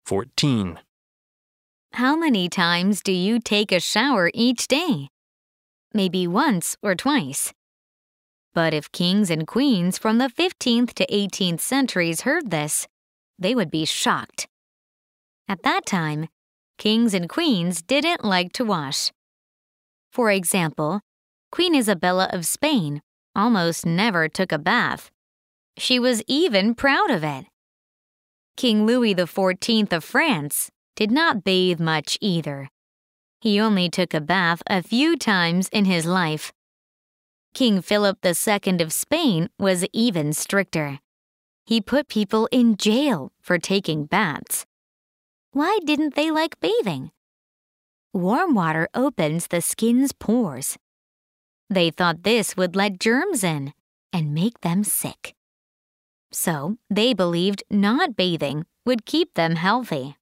14. How many times do you take a shower each day? Maybe once or twice. But if kings and queens from the 15th to 18th centuries heard this, they would be shocked. At that time, kings and queens didn't like to wash. For example, Queen Isabella of Spain almost never took a bath. She was even proud of it. King Louis XIV of France did not bathe much either. He only took a bath a few times in his life. King Philip II of Spain was even stricter. He put people in jail for taking baths. Why didn't they like bathing? Warm water opens the skin's pores. They thought this would let germs in and make them sick. So they believed not bathing would keep them healthy.